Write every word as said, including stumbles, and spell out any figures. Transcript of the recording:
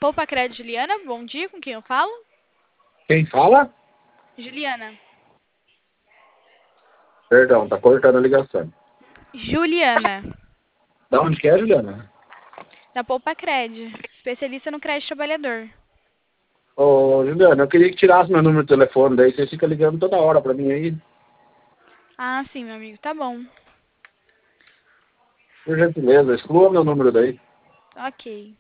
Poupa Crédito, Juliana, bom dia, com quem eu falo? Quem fala? Juliana. Perdão, tá cortando a ligação. Juliana, Da onde que é, Juliana? da Poupa Crédito, especialista no crédito trabalhador. Ô, Juliana, eu queria que tirasse meu número de telefone, daí você fica ligando toda hora pra mim aí. Ah, sim, meu amigo, tá bom. Por gentileza, exclua meu número daí. Ok.